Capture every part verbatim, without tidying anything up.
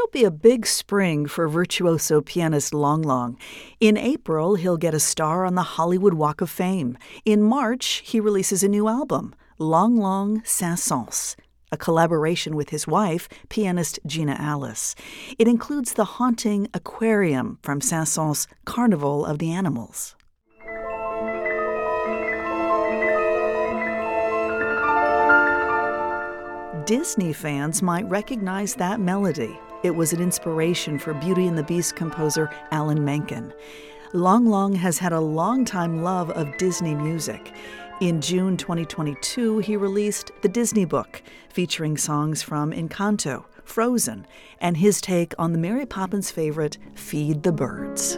be a big spring for virtuoso pianist Long Long. In April, he'll get a star on the Hollywood Walk of Fame. In March, he releases a new album, Long Long Saint-Saëns, a collaboration with his wife, pianist Gina Alice. It includes the haunting aquarium from Saint-Saëns' Carnival of the Animals. Disney fans might recognize that melody. It was an inspiration for Beauty and the Beast composer Alan Menken. Long Long has had a long-time love of Disney music. In June twenty twenty-two, he released The Disney Book, featuring songs from Encanto, Frozen, and his take on the Mary Poppins favorite, Feed the Birds.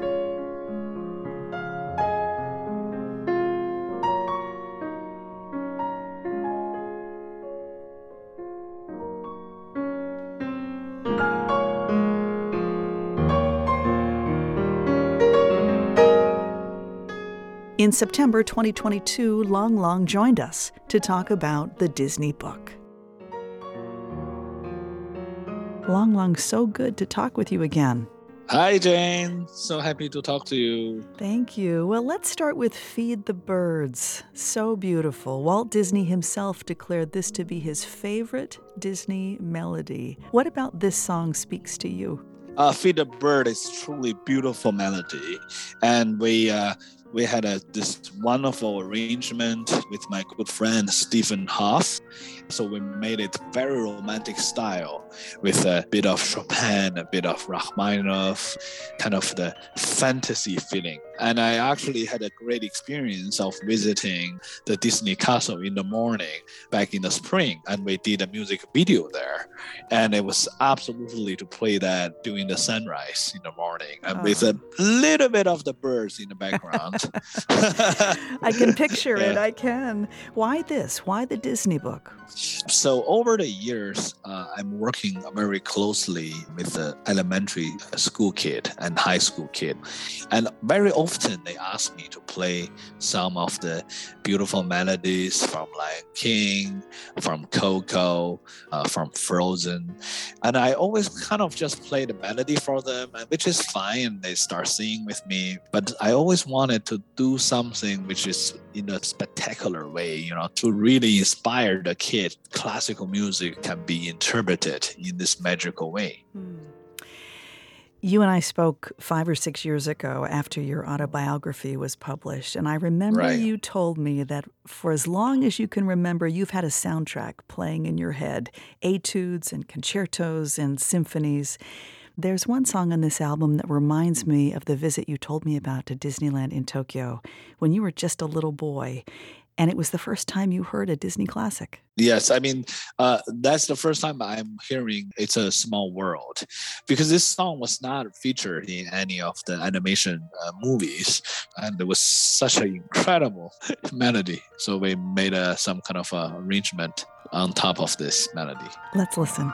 In September twenty twenty-two, Long Long joined us to talk about the Disney Book. Long Long, so good to talk with you again. Hi, Jane. So happy to talk to you. Thank you. Well, let's start with Feed the Birds. So beautiful. Walt Disney himself declared this to be his favorite Disney melody. What about this song speaks to you? Uh, Feed the Bird is truly beautiful melody. And we... Uh, We had a, this wonderful arrangement with my good friend Stephen Hoff. So we made it very romantic style with a bit of Chopin, a bit of Rachmaninoff, kind of the fantasy feeling. And I actually had a great experience of visiting the Disney Castle in the morning back in the spring. And we did a music video there. And it was absolutely to play that during the sunrise in the morning. And oh. with a little bit of the birds in the background. I can picture yeah. it. I can. Why this? Why the Disney Book? So over the years, uh, I'm working very closely with the elementary school kid and high school kid. And very often they ask me to play some of the beautiful melodies from Lion King, from Coco, uh, from Frozen. And I always kind of just play the melody for them, which is fine. And they start singing with me. But I always wanted to do something which is in a spectacular way, you know, to really inspire the kid. Classical music can be interpreted in this magical way. Hmm. You and I spoke five or six years ago after your autobiography was published, and I remember right. you told me that for as long as you can remember, you've had a soundtrack playing in your head, etudes and concertos and symphonies. There's one song on this album that reminds me of the visit you told me about to Disneyland in Tokyo when you were just a little boy, and it was the first time you heard a Disney classic. Yes, I mean, uh, that's the first time I'm hearing It's a Small World, because this song was not featured in any of the animation uh, movies, and it was such an incredible melody. So we made uh, some kind of uh, arrangement on top of this melody. Let's listen.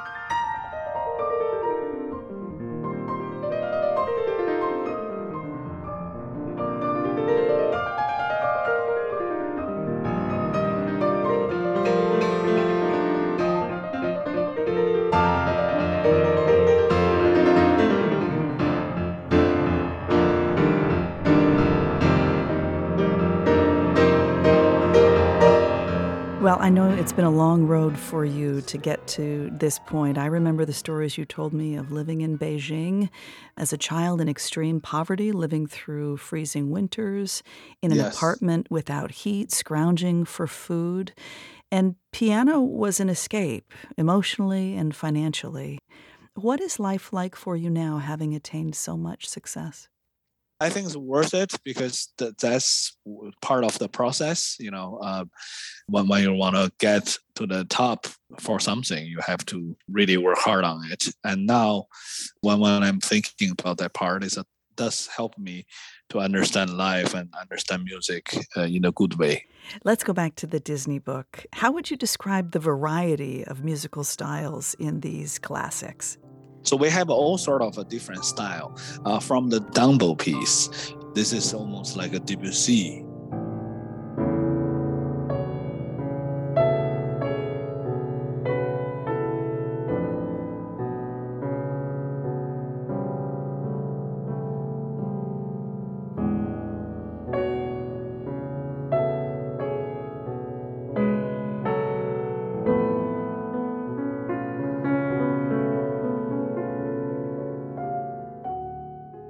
Well, I know it's been a long road for you to get to this point. I remember the stories you told me of living in Beijing as a child in extreme poverty, living through freezing winters, in an yes. apartment without heat, scrounging for food. And piano was an escape, emotionally and financially. What is life like for you now, having attained so much success? I think it's worth it because th- that's part of the process. You know, uh, when, when you want to get to the top for something, you have to really work hard on it. And now, when, when I'm thinking about that part, is that does help me to understand life and understand music uh, in a good way. Let's go back to the Disney Book. How would you describe the variety of musical styles in these classics? So we have all sort of a different style. Uh, from the Dumbo piece, this is almost like a Debussy.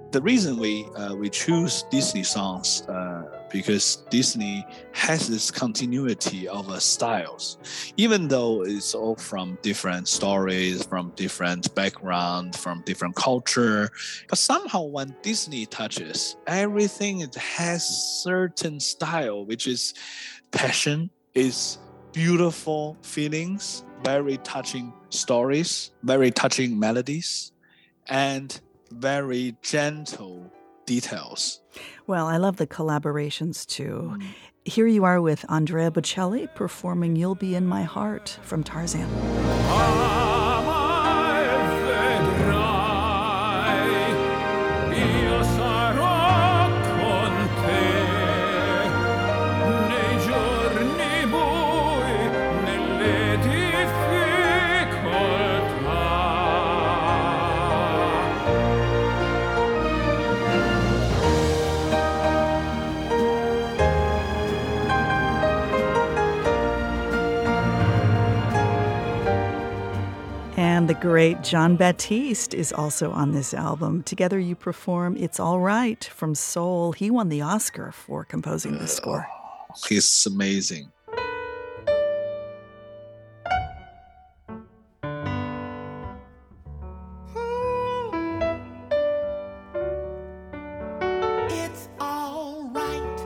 The reason we uh, we choose Disney songs uh, because Disney has this continuity of uh, styles, even though it's all from different stories, from different background, from different culture. But somehow when Disney touches, everything it has certain style, which is passion, is beautiful feelings, very touching stories, very touching melodies, and very gentle details. Well, I love the collaborations too. Mm. Here you are with Andrea Bocelli performing You'll Be in My Heart from Tarzan. And the great Jon Batiste is also on this album. Together you perform It's All Right from Soul. He won the Oscar for composing the score. Uh, he's amazing. It's all right.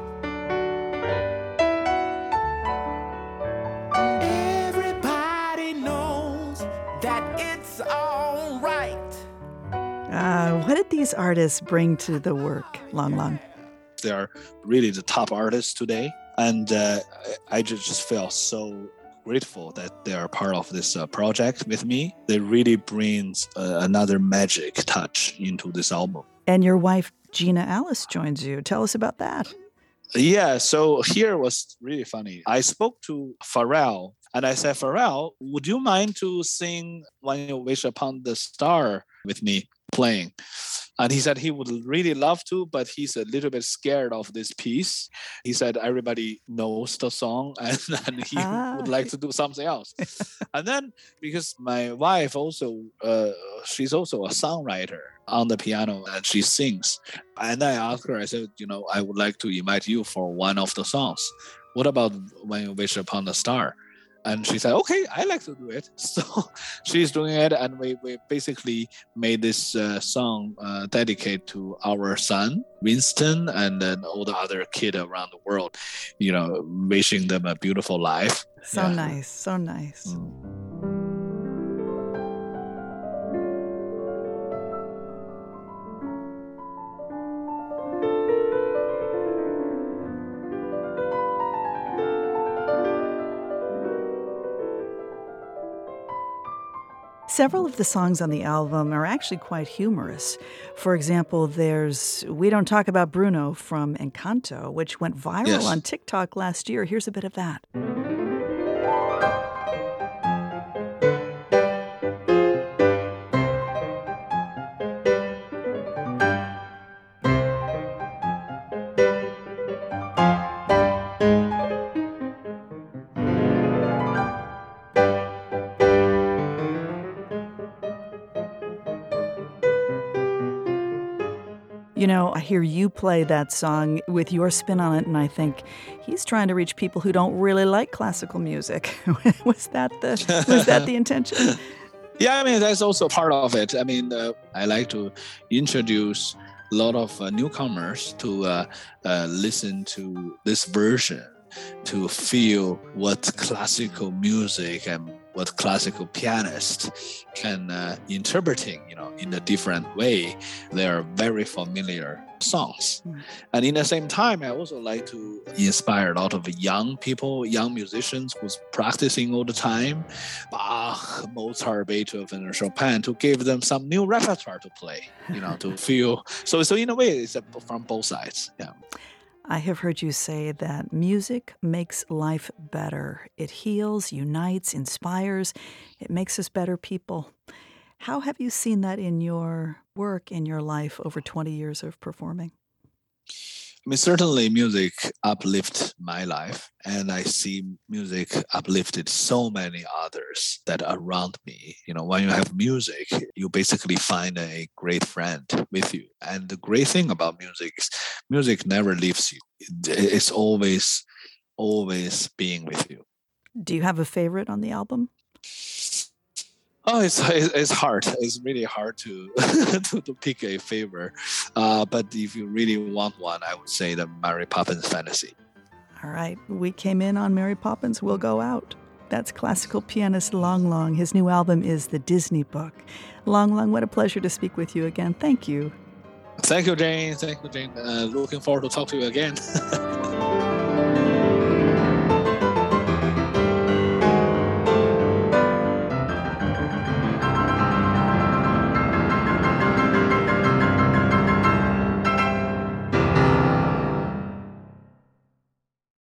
Everybody knows that it's all right. Uh, what did these artists bring to the work, Lang Lang? They are really the top artists today. And uh, I just, just feel so grateful that they are part of this uh, project with me. They really brings uh, another magic touch into this album. And your wife, Gina Alice, joins you. Tell us about that. Yeah, so here was really funny. I spoke to Pharrell and I said, Pharrell, would you mind to sing When You Wish Upon the Star with me playing? And he said he would really love to, but he's a little bit scared of this piece. He said everybody knows the song and, and he ah. would like to do something else. And then because my wife also, uh, she's also a songwriter on the piano and she sings. And I asked her, I said, you know, I would like to invite you for one of the songs. What about When You Wish Upon a Star? And she said, okay, I like to do it. So she's doing it. And we, we basically made this uh, song uh, dedicated to our son, Winston, and then all the other kids around the world, you know, wishing them a beautiful life. So yeah. nice. So nice. Mm. Several of the songs on the album are actually quite humorous. For example, there's We Don't Talk About Bruno from Encanto, which went viral yes. on TikTok last year. Here's a bit of that. You know, I hear you play that song with your spin on it, and I think he's trying to reach people who don't really like classical music. was that the was that the intention? Yeah, I mean, that's also part of it. I mean, uh, I like to introduce a lot of uh, newcomers to uh, uh, listen to this version, to feel what classical music and what classical pianist can uh, interpreting, you know, in a different way. They are very familiar songs. Mm. And in the same time, I also like to inspire a lot of young people, young musicians who's practicing all the time, Bach, Mozart, Beethoven, or Chopin, to give them some new repertoire to play, you know, to feel. So, so in a way, it's from both sides. Yeah. I have heard you say that music makes life better. It heals, unites, inspires. It makes us better people. How have you seen that in your work, in your life over twenty years of performing? I mean, certainly music uplifts my life, and I see music uplifted so many others that are around me. You know, when you have music, you basically find a great friend. with you. And the great thing about music is music never leaves you. It- It's always, always being with you. Do you have a favorite on the album? Oh, it's it's it's hard. It's really hard to to, to pick a favorite. Uh, but if you really want one, I would say the Mary Poppins Fantasy. All right, we came in on Mary Poppins, we'll go out. That's classical pianist Long Long. His new album is The Disney Book. Long Long, what a pleasure to speak with you again. Thank you. Thank you, Jane. Thank you, Jane. Uh, looking forward to talk to you again.